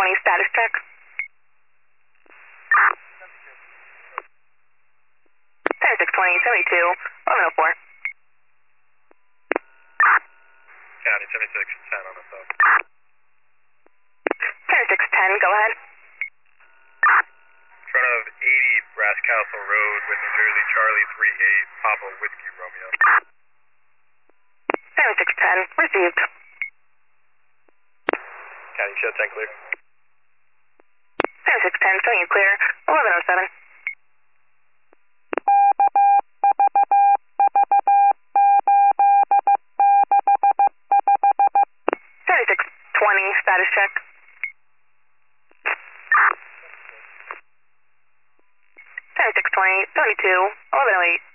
status check. 7620, 72, 1104. County 7610 on the phone. 7610, go ahead. In front of 80 Brass Castle Road with New Jersey, Charlie 38, Papa Whiskey Romeo. 7610, received. County show 10 clear. 7610, showing you clear, 1107. 7620, status check. 7620, 72, 1108.